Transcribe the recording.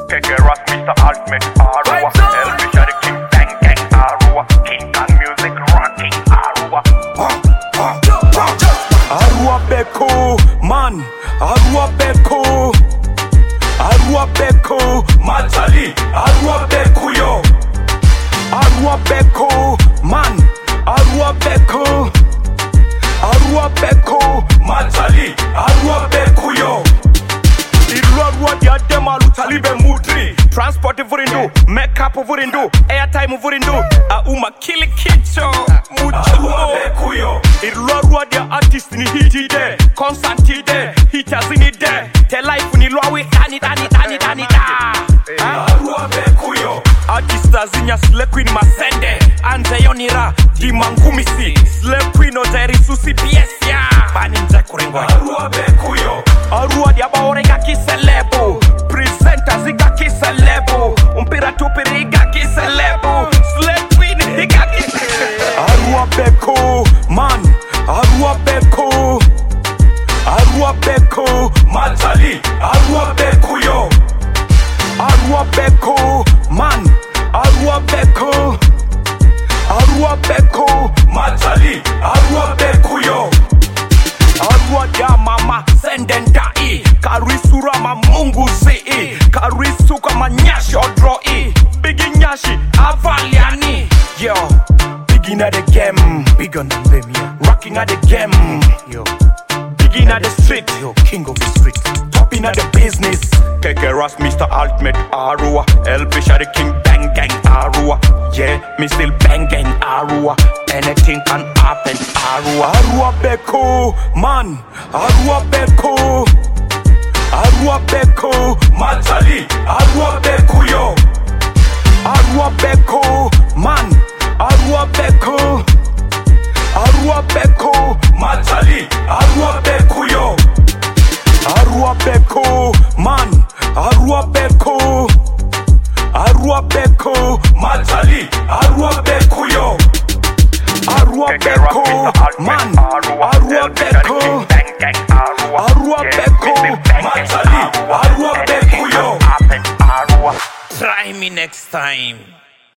KK Ross, Mr. Ultimate, Arua. LB Shady King, Bang Gang, Arua. King Kong Music, Rocking, Arua. Arua Beko, man. Arua Beko. Arua Beko, Matali. Arua Beko, yo. Arua Beko, man. Arua Beko. Arua Beko, Matali. Arua Beko, yo. Irua diadema lutalibe mudri. Transport vurindu, makeup vurindu, airtime vurindu. Uma kili kicho, mucho. Irua dia artist ni hiti de, concert de, hitters ni de. Te life ni loawi tani. Arua Beko, artist azinya slave queen masende. Ante yonira, di mangumisi. Slave queen ozeri susi piesia. Baninja kurengo. Arua Beko, Arua dia baorega kiselebo. Presenter ziga kiselebo. Umpira tupiriga kiselebo. Slave queen higa kiselebo. Arua Beko, man. Arua Beko. Arua Beko, Matali. Arua Beko, yo. Arua Beko, man. Arua Beko. Arua Beko, Matali. Arua Beko, yo. Arua dia mama sendendai. Karisura ma mungu zii. Karisuka ma nyashi odroi. Bigi nyashi avaliani. Yo, begin at the game. Big on them, yeah. Rocking at the game. Yo, begin at the street. Yo, king of the street. Topping at the business. KK Ross, Mr. Ultimate, Arua. LB Shady King, Bang Gang, Arua. Yeah, me still Bang Gang, Arua. Anything can happen, Arua. Arua Beko, man. Arua Beko. Arua Beko, Matali. Arua Beko, yo. Arua Beko, man. Arua Beko. Arua Beko, Matali. Arua Beko, yo. Arua Beko, man. Arua Beko. Arua Beko, Matali. Arua Beko, yo. Arua Beko, man. Arua Beko. Arua Beko, Matali. Arua Beko, yo. Try me next time.